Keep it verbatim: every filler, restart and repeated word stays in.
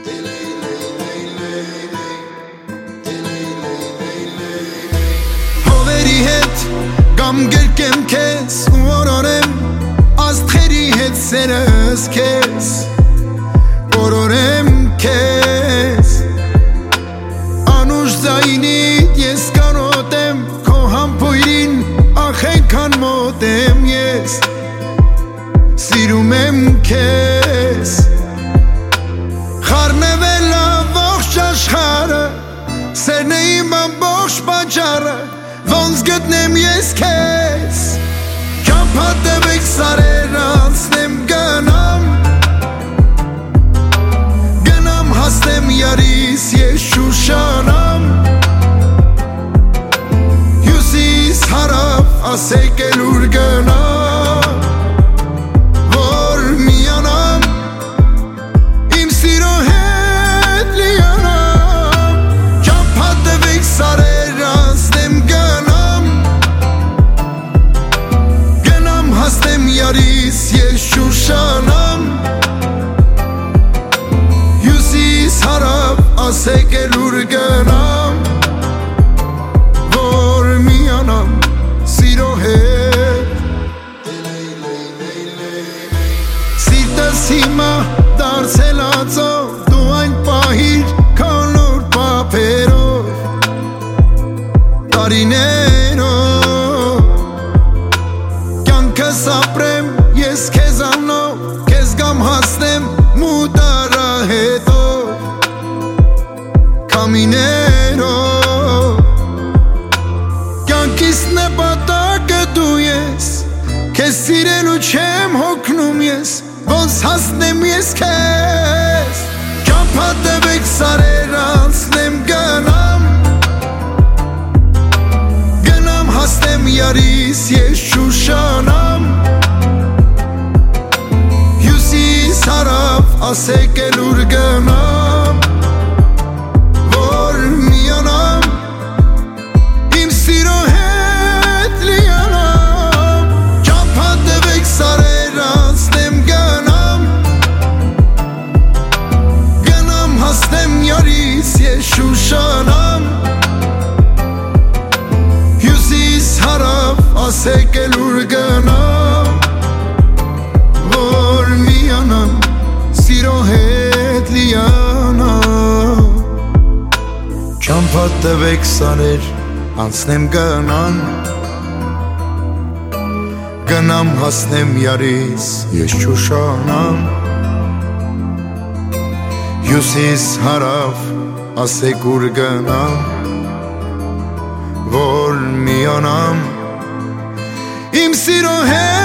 Հովերի հետ կամ գրկեմ քեզ ու օրորեմ աստղերի հետ սերս քեզ օրորեմ քեզ անուշ ձայնիդ ես կանոտեմ քո համբույրին ախ այնքան մոտ եմ ես սիրում եմ քեզ խառնվել ամբողջ աշխարհը սերն է իմ ամբողջ պատճառը ոնց գտնեմ ես քեզ Չափատվեք սարեր անցնեմ գնամ Գնամ հասնեմ յարիս ես շուշանամ Հյուսիս հարավ ասեք էլ ուր գնամ Որ միանամ իմ սիրո հետ լիանամ Չափատվեք սարեր անցնեմ գնամ Հասնեմ յարիս ես շուշանամ Հյուսիս հարավ ասեք էլ ուր գնամ Որ միանամ սիրո հետ Սիրտս հիմա դարձել ածո Դու այն պահիր քանոր պապերով Տարիներով Սապրեմ ես քեզանով Քեզ գամ հասնեմ մուտարա հետով Կամիներով Կյանքիս նպատակը դու ես Քեզ սիրելու չեմ հոգնում ես Ոնց հասնեմ ես քեզ Չափատվեք սարեր անցնեմ գնամ Գնամ հասնեմ յարիս ես շուշանամ Հյուսիս հարավ ասեք էլ ուր գնամ Որ միանամ իմ սիրո հետ լիանամ Չափատվեք սարեր անցնեմ գնամ Գնամ հասնեմ յարիս ես շուշանամ Հյուսիս հարավ ասեք էլ ուր գնամ Որ միանամ սիրո հետ լիանամ Չափատվեք սարեր անցնեմ գնամ Գնամ հասնեմ յարիս ես շուշանամ Հյուսիս հարավ ասեք ուր գնամ Որ միանամ իմ սիրո հետ